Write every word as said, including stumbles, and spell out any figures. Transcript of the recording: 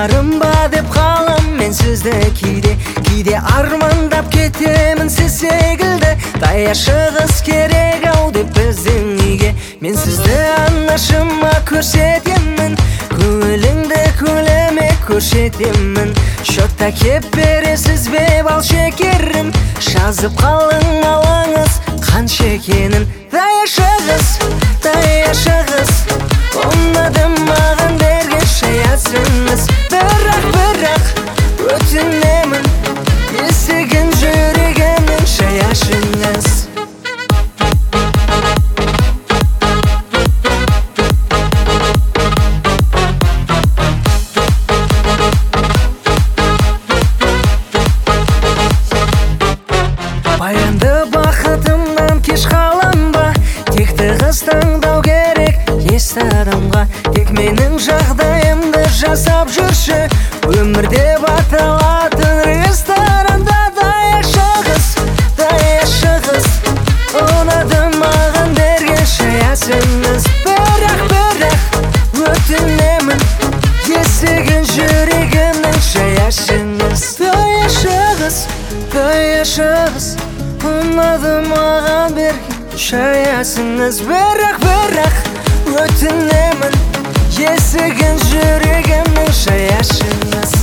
барым ба деп қалам мен сізді кейде кейде армандап кетемін сіз секілді. Даяшығыз керек ау деп біздің үйге мен сізді анашыма көрсетемін, көңіліңді көлеме көрсетемін. Шотта кеп бересіз бе бал шекерім, жазып қалың алаңыз қанша екенін. Даяшығыз, даяшығыз, ұнады маған берген шаясыңыз. Бірақ, бірақ өтінемін, есігін жүрегімнің шаяшыңыз. Баянды бақытымнан кеш қаланба, текті қыз таңдау керек есті адамға. Тек менің жағдайымды жасап жүрші, өмірде баталатын ресторанда. Даяшығыз, даяшығыз, ұнады маған берген шаясыңыз. Бірақ, бірақ өтінемін, есігін жүрегімнің шаяшыңыз. Даяшығыз, даяшығыз, ұнады маған берген шаясыңыз. Бірақ, бірақ өтінемін, есігін жүрегімнің шаяшыңыз.